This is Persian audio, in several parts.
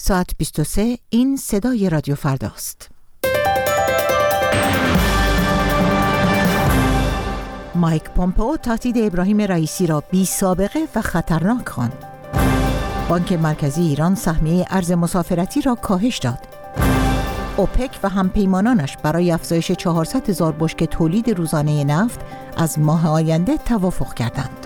ساعت 23 این صدای رادیو فرداست. مایک پومپئو تهدید ابراهیم رئیسی را بی سابقه و خطرناک خواند. بانک مرکزی ایران سهمیه ارز مسافرتی را کاهش داد. اوپک و همپیمانانش برای افزایش 400,000 بشکه تولید روزانه نفت از ماه آینده توافق کردند.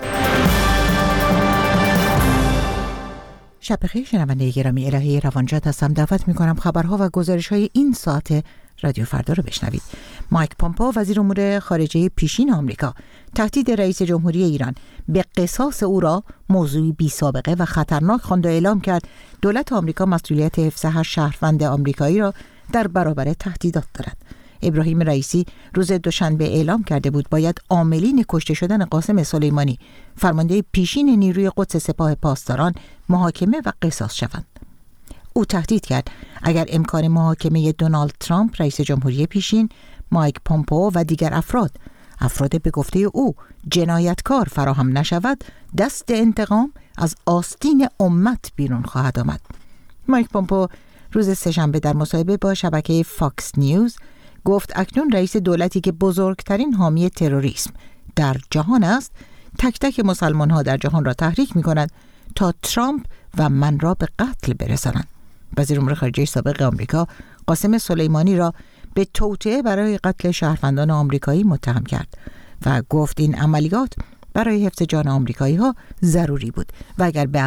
شب بخیر شنونده گرامی، الهی روانجات هستم. دعوت می‌کنم خبرها و گزارش‌های این ساعت رادیو فردا رو بشنوید. مایک پومپئو وزیر امور خارجه پیشین آمریکا تهدید رئیس جمهوری ایران به قصاص او را موضوعی بی سابقه و خطرناک خواند و اعلام کرد دولت آمریکا مسئولیت حفظ هر شهروند آمریکایی را در برابر تهدیدات دارد. ابراهیم رئیسی روز دوشنبه اعلام کرده بود باید عاملین کشته شدن قاسم سلیمانی، فرمانده پیشین نیروی قدس سپاه پاسداران، محاکمه و قصاص شوند. او تهدید کرد اگر امکان محاکمه دونالد ترامپ رئیس جمهوری پیشین، مایک پومپئو و دیگر افراد به گفته او جنایتکار فراهم نشود، دست انتقام از آستین امت بیرون خواهد آمد. مایک پومپئو روز سه‌شنبه در مصاحبه با شبکه فاکس نیوز گفت اکنون رئیس دولتی که بزرگترین حامی تروریسم در جهان است، تک تک مسلمان ها در جهان را تحریک می کند تا ترامپ و من را به قتل برسانند. وزیر امور خارجه سابق آمریکا قاسم سلیمانی را به توطئه برای قتل شهروندان آمریکایی متهم کرد و گفت این عملیات برای حفظ جان آمریکایی ها ضروری بود و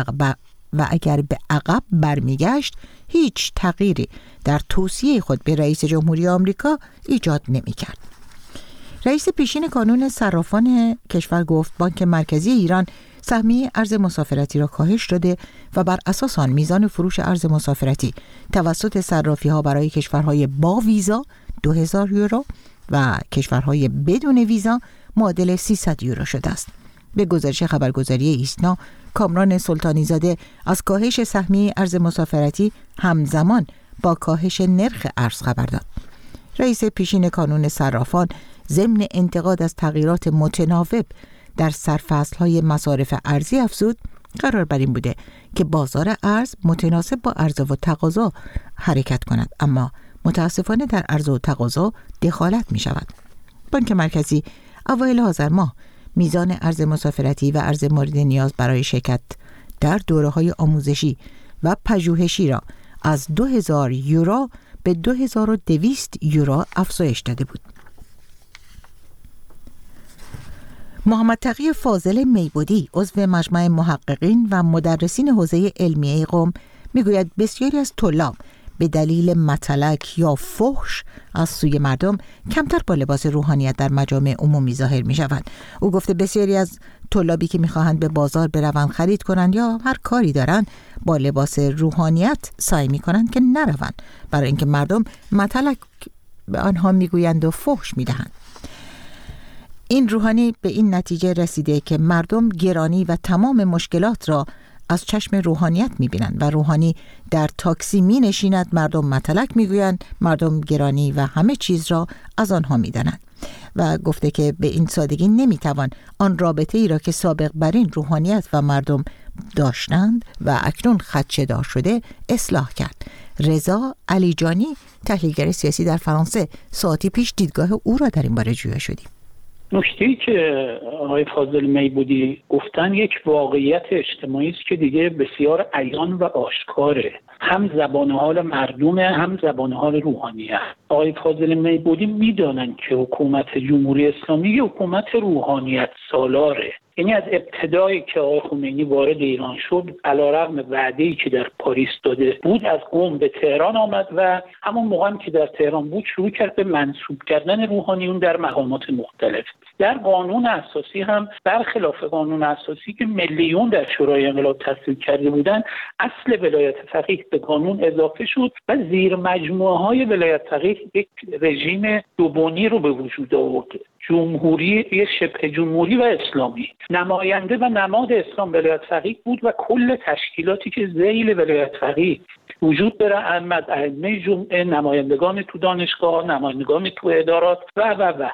اگر به عقب برمیگشت هیچ تغییری در توصیه خود به رئیس جمهوری آمریکا ایجاد نمی کرد. رئیس پیشین کانون صرافان کشور گفت بانک مرکزی ایران سهمیه ارز مسافرتی را کاهش داده و بر اساس آن میزان فروش ارز مسافرتی توسط صرافی ها برای کشورهای با ویزا 2000 یورو و کشورهای بدون ویزا معادل 300 یورو شده است. به گزارش خبرگزاری ایسنا، کامران سلطانی زاده از کاهش سهمیه ارز مسافرتی همزمان با کاهش نرخ ارز خبر داد. رئیس پیشین کانون صرافان ضمن انتقاد از تغییرات متناوب در سرفصل‌های مصارف ارزی افزود قرار بر این بوده که بازار ارز متناسب با عرضه و تقاضا حرکت کند، اما متاسفانه در عرضه و تقاضا دخالت می شود. بانک مرکزی اوایل آذر ماه میزان ارز مسافرتی و ارز مورد نیاز برای شرکت در دوره‌های آموزشی و پژوهشی را از 2000 یورو به 2200 یورو افزایش داده بود. محمد تقی فاضل میبودی عضو مجمع محققین و مدرسین حوزه علمیه قم میگوید بسیاری از طلاب به دلیل متلک یا فحش از سوی مردم کمتر با لباس روحانیت در مجامع عمومی ظاهر می شوند. او گفته بسیاری از طلابی که میخواهند به بازار بروند خرید کنند یا هر کاری دارند با لباس روحانیت سعی می کنند که نروند، برای اینکه مردم متلک به آنها میگویند و فحش میدهند. این روحانی به این نتیجه رسیده که مردم گرانی و تمام مشکلات را از چشم روحانیت می‌بینند و روحانی در تاکسی می‌نشیند، مردم متلک می‌گویند، مردم گرانی و همه چیز را از آنها می‌دانند و گفته که به این سادگی نمی‌توان آن رابطه ای را که سابق بر این روحانیت و مردم داشتند و اکنون خدشه‌دار شده اصلاح کرد. رضا علیجانی، تحلیلگر سیاسی در فرانسه، ساعتی پیش دیدگاه او را در این باره جویا شدیم. نکته‌ای که آقای فاضل میبودی گفتن یک واقعیت اجتماعی است که دیگه بسیار عیان و آشکاره، هم زبان حال مردم هم زبان حال روحانیت. آقای فاضل میبودی میدانن که حکومت جمهوری اسلامی یک حکومت روحانیت سالاره. یعنی از ابتدایی که آقای خمینی وارد ایران شد، علیرغم وعده‌ای که در پاریس داده بود، از قم به تهران آمد و همون موقع که در تهران بود شروع کرد به منصوب کردن روحانیون در مقامات مختلف. در قانون اساسی هم برخلاف قانون اساسی که ملیون در شورای انقلاب تصویب کرده بودند، اصل ولایت فقیه به قانون اضافه شد و زیر مجموعه‌های ولایت فقیه یک رژیم دوبونی رو به وجود آورد. جمهوری شبه جمهوری و اسلامی، نماینده و نماد اسلام ولایت فقیه بود و کل تشکیلاتی که ذیل ولایت فقیه وجود داره، ائمه جمعه، نمایندگان تو دانشگاه، نمایندگان تو ادارات و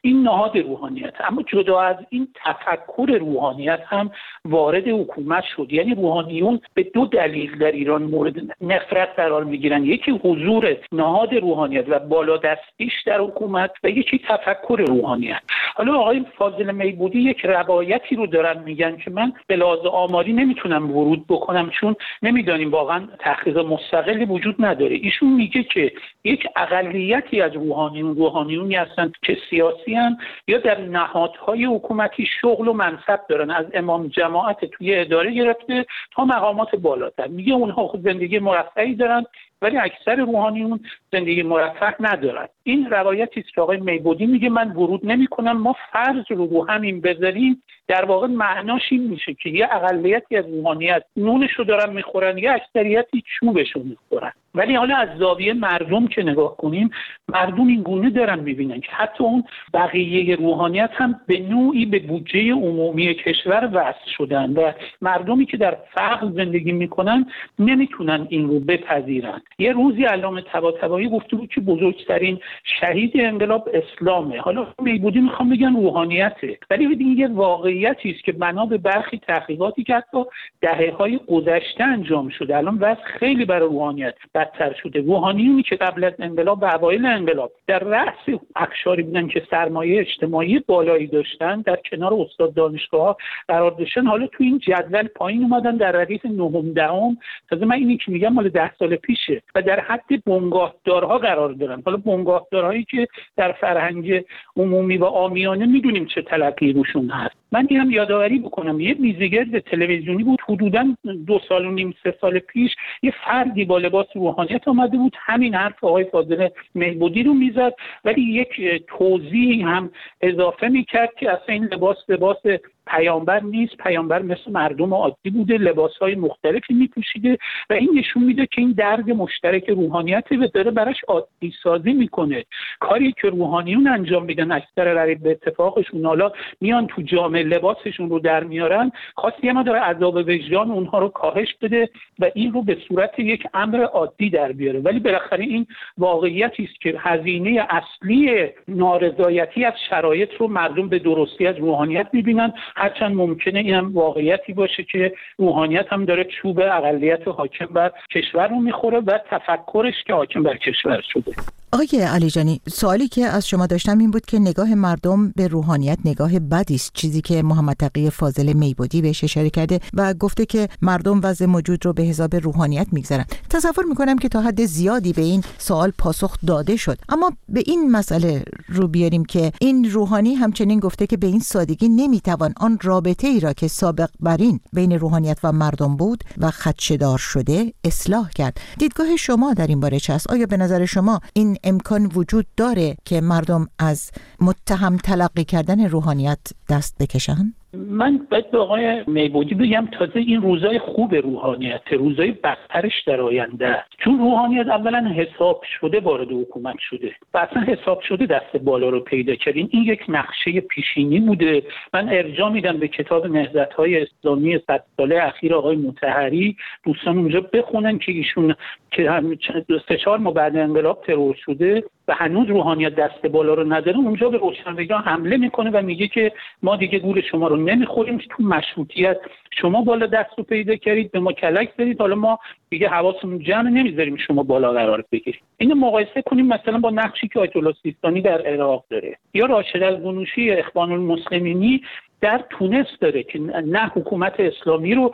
این نهاد روحانیت. اما جدا از این تفکر روحانیت هم وارد حکومت شد. یعنی روحانیون به دو دلیل در ایران مورد نفرت قرار میگیرن، یکی حضور نهاد روحانیت و بالادستیش در حکومت و یکی تفکر روحانیت. حالا آقای فاضل میبودی یک روایتی رو دارن میگن که من به لحاظ آماری نمیتونم ورود بکنم چون نمیدانیم، واقعا تحقیق مستقلی وجود نداره. ایشون میگه که یک اقلیتی از روحانیونی هستن که سیاسی هستن یا در نهادهای حکومتی شغل و منصب دارن، از امام جماعت توی اداره گرفته تا مقامات بالاتر. میگه اونها خود زندگی مرفهی دارن ولی اکثر روحانیون زندگی مرفه ندارن. این روایتی است که آقای میبودی میگه من ورود نمی‌کنم. ما فرض رو همین بذاریم، در واقع معناش این میشه که یه اقلیتی از روحانیت نونشو دارن میخورن، یه اکثریتی چوبشو میخورن. ولی حالا از زاویه مردم که نگاه کنیم، مردم این گونه دارن میبینن که حتی اون بقیه روحانیت هم به نوعی به بودجه عمومی کشور وصل شدن و مردمی که در فقر زندگی میکنن نمیتونن این رو بپذیرن. یه روزی علامه طباطبایی گفته بود که بزرگترین شهید انقلاب اسلامه. حالا میبودی میخوام بگن روحانیته، ولی این یه واقعیتی است که بنا به برخی تحقیقاتی که حتی دهه‌های گذشته انجام شده الان وضع خیلی برای روحانیت بدتر شده. روحانیونی که قبل از انقلاب و اوایل انقلاب در رأس اقشاری بودن که سرمایه اجتماعی بالایی داشتن، در کنار استاد دانشگاه‌ها قرار داشتن، حالا تو این جدول پایین اومدن در ردیف نهم دهم. تازه من اینی که میگم مال 10 سال پیشه و در حد بنگاهدارها قرار دارن. حالا بنگاهدارهایی که در فرهنگ عمومی و عامیانه میدونیم چه تلقی روشون هست. من هم یادآوری بکنم یه میزگرد تلویزیونی بود حدوداً 2 سال و نیم 3 سال پیش، یه فردی با لباس روحانیت آمده بود همین حرف آقای فاضل میبودی رو میزد، ولی یک توضیح هم اضافه میکرد که اصلا این لباس پیامبر نیست، پیامبر مثل مردم عادی بوده، لباسهای مختلفی میپوشیده و این نشون میده که این درد مشترک روحانیت رو داره براش عادی سازی میکنه. کاری که روحانیون انجام میدن اکثر رقیب به اتفاقشون، حالا میان تو جامعه لباسشون رو در میارن، خواستی ما داره عذاب وجدان اونها رو کاهش بده و این رو به صورت یک امر عادی در بیاره. ولی بالاخره این واقعیتی است که هزینه اصلی نارضایتی از شرایط رو مردم به درستی از روحانیت میبینن، هرچند ممکنه این هم واقعیتی باشه که روحانیت هم داره چوب اقلیت حاکم بر کشور رو میخوره و تفکرش که حاکم بر کشور شده. آقای علیجانی، سوالی که از شما داشتم این بود که نگاه مردم به روحانیت نگاه بدی است، چیزی که محمد تقی فاضل میبودی بهش اشاره کرده و گفته که مردم وضع موجود رو به حساب روحانیت میگذارن. تصور میکنم که تا حد زیادی به این سوال پاسخ داده شد، اما به این مسئله رو بیاریم که این روحانی همچنین گفته که به این سادگی نمیتوان آن رابطه ای را که سابق بر این بین روحانیت و مردم بود و خدشه‌دار شده اصلاح کرد. دیدگاه شما در این باره چه است؟ آیا به نظر شما این امکان وجود داره که مردم از متهم تلقی کردن روحانیت دست بکشن؟ من باید به آقای میبودی بگم تازه این روزای خوب روحانیت، روزای بدترش در آینده است. چون روحانیت اولا حساب شده وارد حکومت شده و اصلا حساب شده دست بالا رو پیدا کردین. این یک نقشه پیشینی بوده. من ارجاع میدم به کتاب نهضت‌های اسلامی 100 ساله اخیر آقای مطهری، دوستان اونجا بخونن که ایشون که 3-4 ماه بعد انقلاب ترور شده و هنوز روحانیت دست بالا رو نداره، اونجا به روشنفکران حمله میکنه و میگه که ما دیگه گول شما رو نمیخوریم، تو مشروطیت شما بالا دست رو پیدا کردید، به ما کلک زدید، حالا ما دیگه حواسمون جمع نمیذاریم شما بالا قرار بگیرید. اینو مقایسه کنیم مثلا با نقشی که آیت الله سیستانی در عراق داره یا راشد القنوشی اخوان المسلمینی در تونس داره که نه حکومت اسلامی رو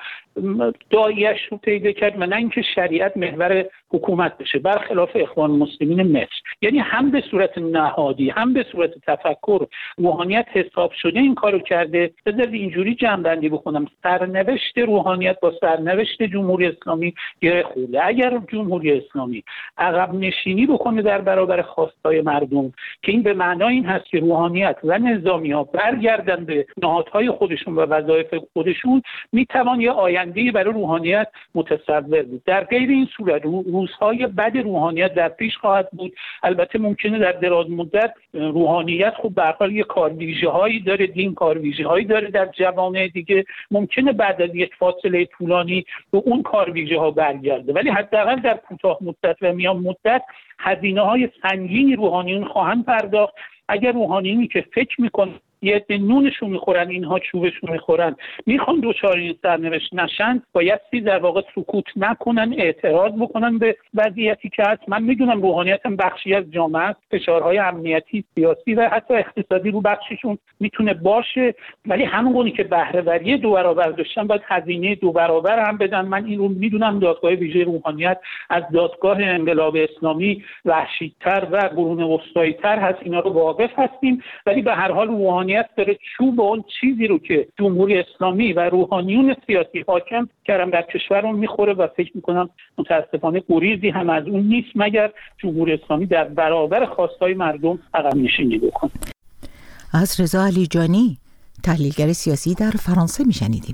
داعیش رو پیدا کرد و نه اینکه شریعت محور حکومت بشه، برخلاف اخوان المسلمین مصر. یعنی هم به صورت نهادی هم به صورت تفکر روحانیت حساب شده این کارو کرده. بذارید اینجوری جمع‌بندی بکنم، سرنوشت روحانیت با سرنوشت جمهوری اسلامی گره خورده. اگر جمهوری اسلامی عقب نشینی بکنه در برابر خواستهای مردم، که این به معنای این هست که روحانیت و نظامی‌ها برگردن به نهادهای خودشون و وظایف خودشون، میتوان یه آینده‌ای برای روحانیت متصور بود. در غیر این صورت روزهای بد روحانیت در پیش خواهد بود. البته ممکنه در دراز مدت روحانیت خب به هر حال یه کارویژه‌هایی داره، دین کارویژه‌هایی داره در جوامع دیگه، ممکنه بعد از یک فاصله طولانی به اون کارویژه‌ها برگرده، ولی حداقل در کوتاه مدت و میان مدت هزینه‌های سنگینی روحانیون خواهند پرداخت اگر روحانیونی که فکر میکنن یه عده نونشون میخورن اینها چوبشون میخورن میخوان دوچار این سرنوشت نشن، بایستی در واقع سکوت نکنن، اعتراض بکنن به وضعیتی که هست. من میدونم روحانیت هم بخشی از جامعه است، فشارهای امنیتی، سیاسی و حتی اقتصادی رو بخششون میتونه باشه، ولی همونگونه که بهره وری 2 برابر داشتن باید هزینه 2 برابر هم بدن. من این رو میدونم دادگاه ویژه روحانیت از دادگاه انقلاب اسلامی وحشی‌تر و قرون وسطایی‌تر هست، اینا رو واقف هستیم، ولی به هر حال روحانیت داره چوب اون چیزی رو که جمهوری اسلامی و روحانیون سیاسی حاکم کردن در کشور رو میخوره و فکر میکنم متاسفانه گریزی هم از اون نیست مگر جمهوری اسلامی در برابر خواستهای مردم عقب نشینی بکنه. از رضا علیجانی، تحلیلگر سیاسی در فرانسه میشنیدیم.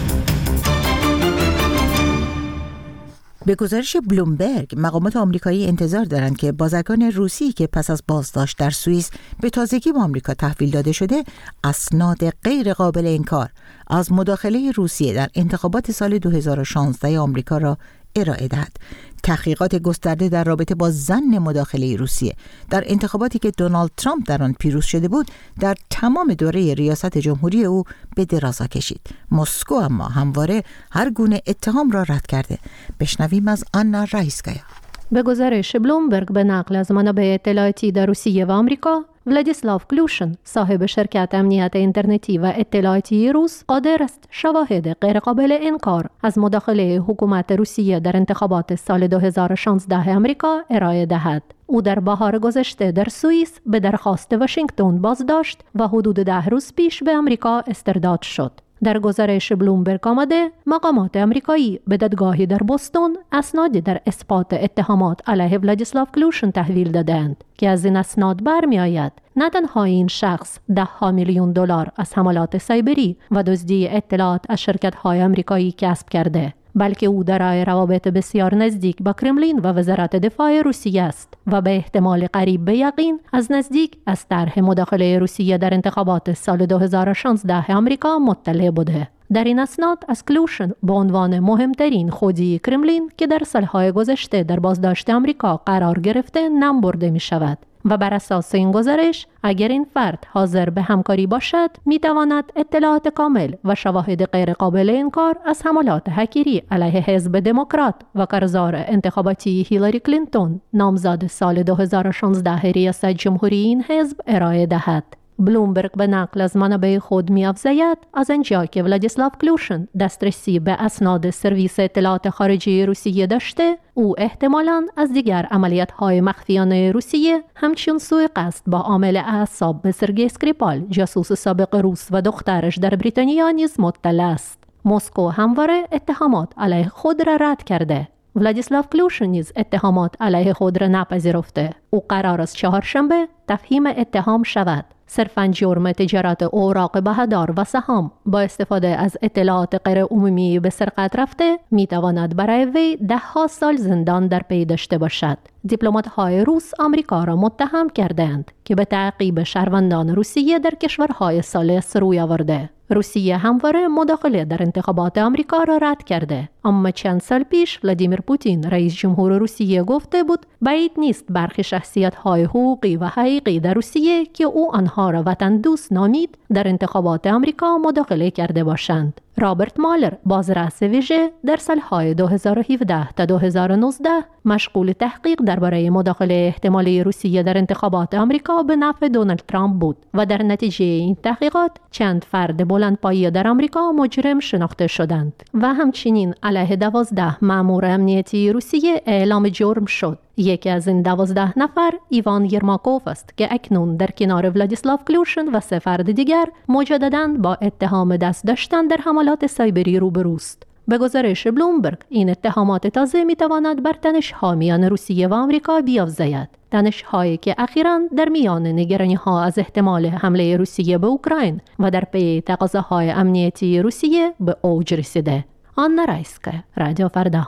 به گزارش بلومبرگ، مقامات آمریکایی انتظار دارند که بازرگان روسی که پس از بازداشت در سوئیس به تازگی به آمریکا تحویل داده شده، اسناد غیر قابل انکار از مداخله روسیه در انتخابات سال 2016 آمریکا را ارائه دهد. تحقیقات گسترده در رابطه با ظن مداخله روسیه در انتخاباتی که دونالد ترامپ در آن پیروز شده بود در تمام دوره ریاست جمهوری او به درازا کشید. مسکو اما همواره هر گونه اتهام را رد کرده. بشنویم از آنا رایسکایا. به گزارش بلومبرگ به نقل از منابع اطلاعاتی در روسیه و آمریکا، ولادیسلاو کلوشن، صاحب شرکت امنیت اینترنتی و اطلاعاتی روس، قادر است شواهد غیرقابل انکار از مداخله حکومت روسیه در انتخابات سال 2016 آمریکا ارائه دهد. او در بهار گذشته در سوئیس به درخواست واشنگتن بازداشت و حدود 10 روز پیش به آمریکا استرداد شد. در گزارش بلومبرگ آمده مقامات آمریکایی به دادگاهی در بوستون اسنادی در اثبات اتهامات علیه ولادیسلاو کلوشن تحویل دادند که از این اسناد برمی آید نه تنها این شخص $10 میلیون از حملات سایبری و دزدی اطلاعات از شرکت‌های آمریکایی کسب کرده، بلکه او دارای روابط بسیار نزدیک با کرملین و وزارت دفاع روسیه است و به احتمال قریب به یقین از نزدیک از طرح مداخله روسیه در انتخابات سال 2016 آمریکا مطلع بوده. در این اسناد از کلوشن به عنوان مهمترین خودی کرملین که در سالهای گذشته در بازداشت آمریکا قرار گرفته نام برده می شود و بر اساس این گزارش اگر این فرد حاضر به همکاری باشد میتواند اطلاعات کامل و شواهد غیر قابل انکار از حملات هکری علیه حزب دموکرات و کارزار انتخاباتی هیلاری کلینتون نامزد سال 2016 ریاست جمهوری این حزب ارائه دهد. بلومبرگ به نقل از منابع خود می‌افزاید از آنجا که ولادیسلاو کلوشن دسترسی به اسناد سرویس اطلاعات خارجی روسیه داشته، او احتمالاً از دیگر عملیات‌های مخفیانه روسیه همچون سوء قصد با عامل اعصاب به سرگئی اسکریپال، جاسوس سابق روس و دخترش در بریتانیا نیز مطلع است. مسکو همواره اتهامات علیه خود را رد کرده. ولادیسلاو کلوشن نیز اتهامات علیه خود را نپذیرفته. او قرار است چهارشنبه تفهیم اتهام شود. صرفاً جرم تجارت اوراق بهادار و سهام با استفاده از اطلاعات غیر عمومی به سرقت رفته میتواند برای وی 10 سال زندان در پی داشته باشد. دیپلمات‌های روس آمریکا را متهم کردند که به تعقیب شهروندان روسیه در کشورهای ثالث روی آورده. روسیه همواره مداخله در انتخابات آمریکا را رد کرده، اما چند سال پیش ولادیمیر پوتین رئیس جمهور روسیه گفته بود بعید نیست برخی شخصیت‌های حقوقی و حقیقی در روسیه که او آنها را وطن دوست نامید در انتخابات آمریکا مداخله کرده باشند. رابرت مالر، بازرس ویژه، در سالهای 2017 تا 2019 مشغول تحقیق درباره مداخله احتمالی روسیه در انتخابات آمریکا به نفع دونالد ترامپ بود و در نتیجه این تحقیقات چند فرد بلندپایه در آمریکا مجرم شناخته شدند و همچنین علیه 12 مأمور امنیتی روسیه اعلام جرم شد. یکی از این 12 نفر ایوان یرماکوف است که اکنون در کنار ولادیسلاو کلوشن و 3 فرد دیگر مجدداً با اتهام دست داشتن در حملات سایبری روبروست. به گزارش بلومبرگ این اتهامات تازه میتواند بر تنش‌ها میان روسیه و آمریکا بیافزاید. تنش‌هایی که اخیراً در میان نگرانی‌ها از احتمال حمله روسیه به اوکراین و در پی تقاضاهای امنیتی روسیه به اوج رسیده. آنا رایسکا، رادیو فردا.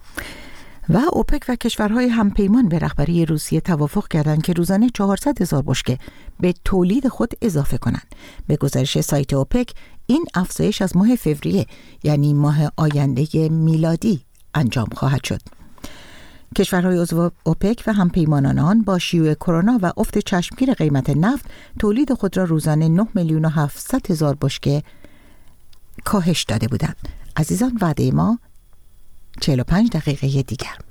و اوپک و کشورهای همپیمان به رهبری روسیه توافق کردند که روزانه 400,000 بشکه به تولید خود اضافه کنند. به گزارش سایت اوپک این افزایش از ماه فوریه یعنی ماه آینده میلادی انجام خواهد شد. کشورهای عضو اوپک و همپیمانان آن با شیوع کرونا و افت چشمگیر قیمت نفت تولید خود را روزانه 9,700,000 بشکه کاهش داده بودند. عزیزان، وعده ما 45 دقیقه دیگر.